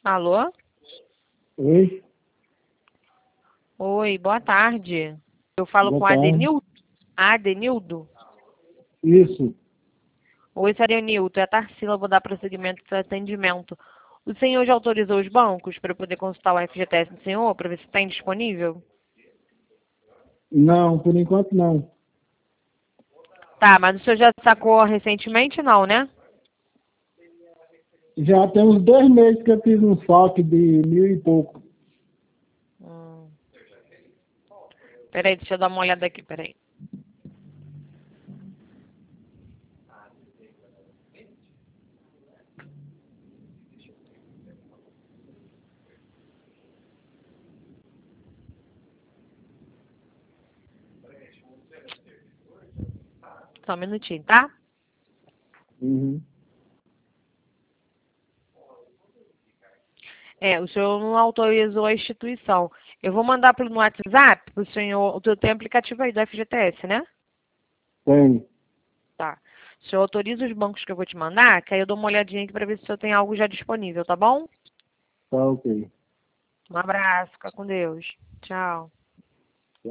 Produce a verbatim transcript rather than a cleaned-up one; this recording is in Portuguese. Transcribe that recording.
Alô? Oi, Oi, boa tarde. Eu falo boa com a tarde. Adenildo? Adenildo? Isso, Oi, Adenildo. É a Tarsila, vou dar prosseguimento para atendimento. O senhor já autorizou os bancos para eu poder consultar o F G T S do senhor, para ver se está indisponível? não, por enquanto não. Tá, mas o senhor já sacou recentemente, não, né? Já tem uns dois meses que eu fiz um saque de mil e pouco. Hum. Peraí, deixa eu dar uma olhada aqui, peraí. Só um minutinho, tá? Uhum. É, o senhor não autorizou a instituição. Eu vou mandar pelo no WhatsApp pro senhor. O senhor tem aplicativo aí do F G T S, né? Tem, Tá. O senhor autoriza os bancos que eu vou te mandar, que aí eu dou uma olhadinha aqui pra ver se o senhor tem algo já disponível, tá bom? tá ok. Um abraço, fica com Deus. Tchau.